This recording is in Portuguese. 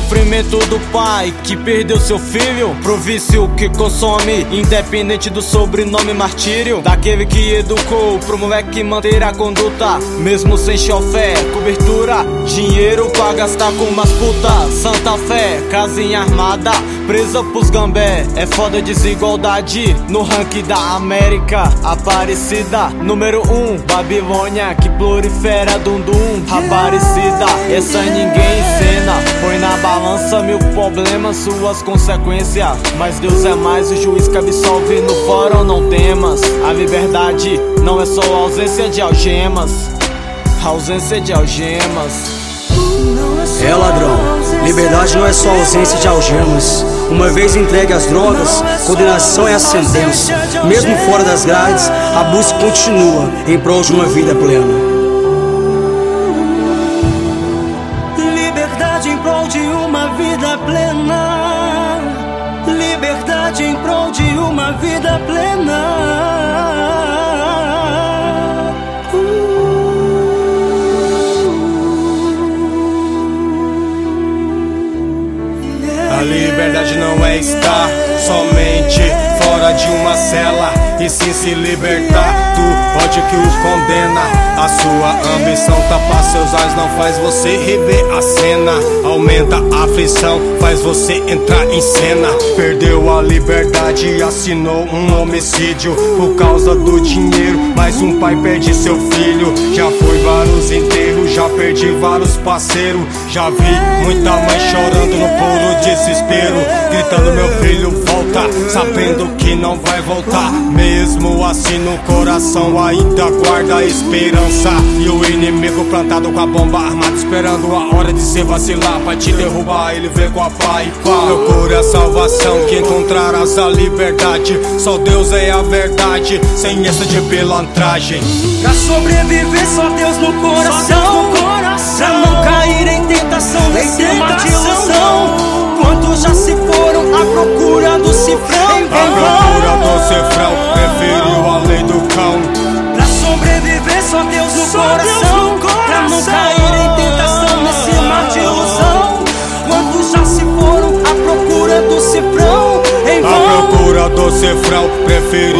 sofrimento do pai que perdeu seu filho pro vício que consome, independente do sobrenome, martírio daquele que educou pro moleque manter a conduta, mesmo sem chofé, cobertura, dinheiro pra gastar com umas putas. Santa Fé, casinha armada, presa pros gambé. É foda desigualdade no ranking da América. Aparecida, número 1, Babilônia que prolifera dundum. Aparecida, essa ninguém encena. Põe na balança mil problemas, suas consequências, mas Deus é mais o juiz que absolve. No fórum não temas, a liberdade não é só ausência de algemas. Ausência de algemas. É, ladrão, liberdade não é só ausência de algemas. Uma vez entregue às drogas, condenação é a sentença. Mesmo fora das grades, a busca continua em prol de uma vida plena. Liberdade em prol de uma vida plena. Liberdade em prol de uma vida plena. A liberdade não é estar somente fora de uma cela, e sim se libertar do ódio que os condena. A sua ambição tapar seus olhos não faz você rever a cena. Aumenta a aflição, faz você entrar em cena. Perdeu a liberdade e assinou um homicídio por causa do dinheiro. Mais um pai perde seu filho. Já fui vários enterros, já perdi vários parceiros. Já vi muita mãe chorando no puro desespero, gritando meu filho volta, sabendo que não vai voltar. Mesmo assim no coração ainda guarda a esperança. E o inimigo plantado com a bomba armada, esperando a hora de se vacilar pra te derrubar. Ele vem com a pá e pá. Procure a salvação que encontrarás a liberdade. Só Deus é a verdade, sem essa de pilantragem. Pra sobreviver só Deus no coração, pra não cair em tentação, nesse mar de ilusão. Quantos já se foram à procura do cifrão? A procura do cifrão preferiu a lei do cão. Pra sobreviver só Deus no coração, pra não cair em tentação nesse mar de ilusão. Quantos já se foram à procura do cifrão? Em vão. A procura do cifrão preferiu